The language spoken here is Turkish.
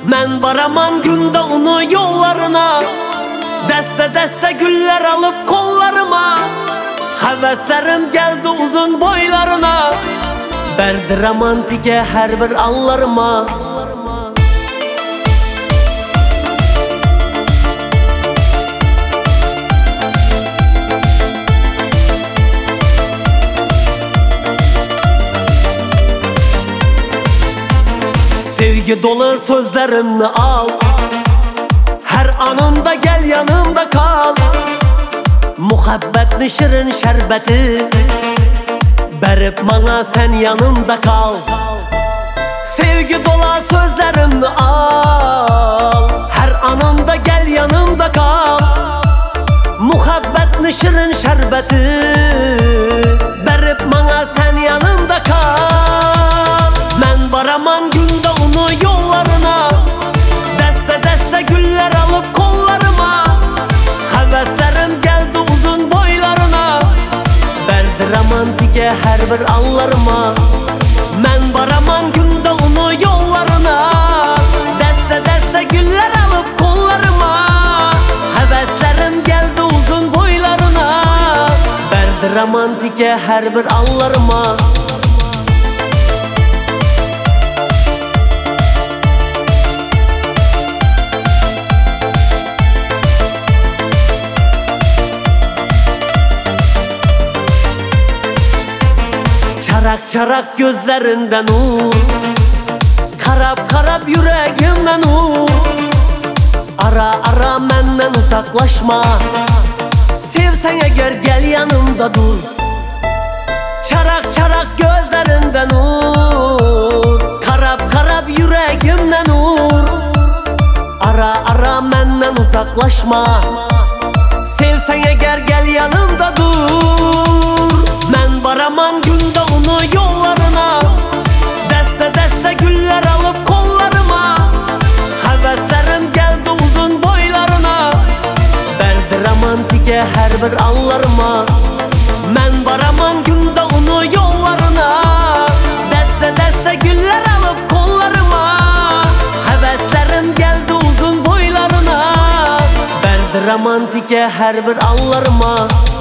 Men baraman günde onu yollarına, deste deste güller alıp kollarıma. Heveslerim geldi uzun boylarına, berdi romantike her bir anlarıma. Sevgi dolu sözlerimni al, her anımda gel yanımda kal. Muhabbetni şirin şerbeti berip bana sen yanımda kal. Sevgi dolu sözlerimni al, her anımda gel yanımda kal. Muhabbetni şirin şerbeti berip bana sen yanımda kal. Men baraman günde onu yollarına, deste deste güller alıp kollarıma. Heveslerim geldi uzun boylarına, berdi romantike her bir anlarıma. Men baraman günde onu yollarına, deste deste güller alıp kollarıma. Heveslerim geldi uzun boylarına, berdi romantike her bir anlarıma. Çarak çarak gözlerinden nur, karab karab yüreğimden nur. Ara ara menden uzaklaşma, sevsen eğer gel yanımda dur. Çarak çarak gözlerinden nur, karab karab yüreğimden nur. Ara ara menden uzaklaşma, sevsen eğer gel yanımda dur. Men baraman günde onu yollarına, deste deste güller alıp kollarıma. Heveslerim geldi uzun boylarına, berdi romantike her bir anlarıma. Men baraman günde onu yollarına, deste deste güller alıp kollarıma. Heveslerim geldi uzun boylarına, berdi romantike her bir anlarıma.